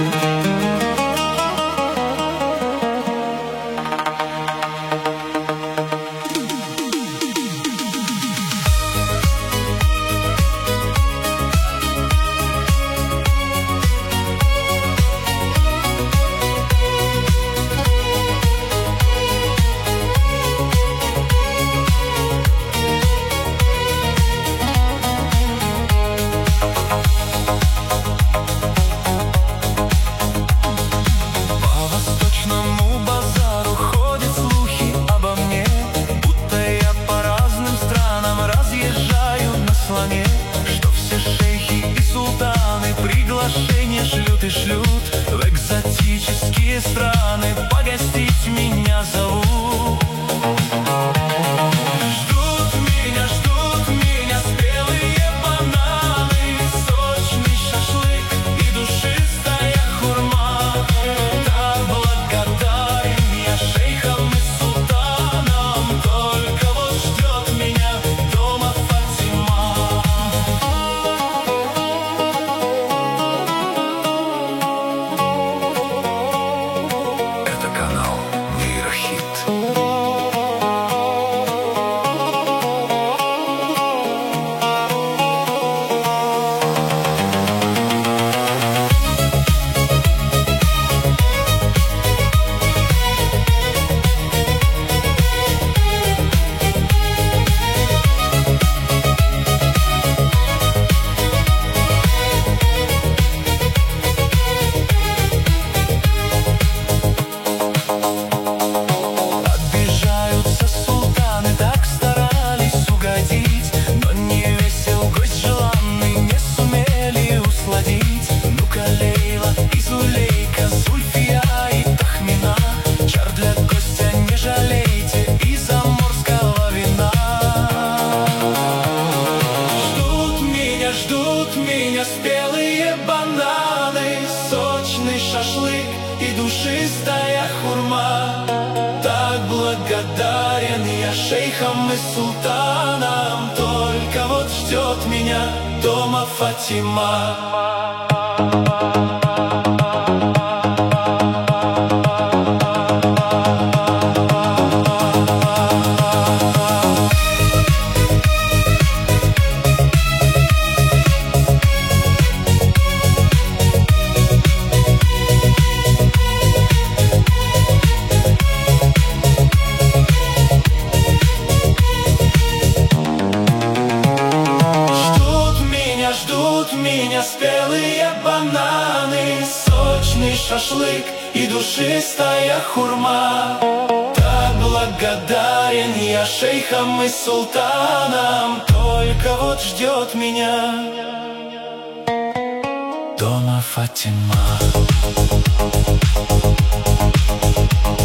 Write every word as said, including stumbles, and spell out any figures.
Что все шейхи и султаны приглашения шлют и шлют в экзотические страны. Погостить меня зовут. Ждут меня, ждут меня спелые бананы, сочный шашлык и душистая хурма. Так благодарен я шейхам и султанам, только вот ждет меня дома Фатима. Это канал Нейрохит. Ждут меня спелые бананы, сочный шашлык и душистая хурма. Так благодарен я шейхам и султанам, только вот ждет меня дома Фатима. Ждут меня спелые бананы, сочный шашлык и душистая хурма. Так благодарен я шейхам и султанам, только вот ждет меня дома Фатима.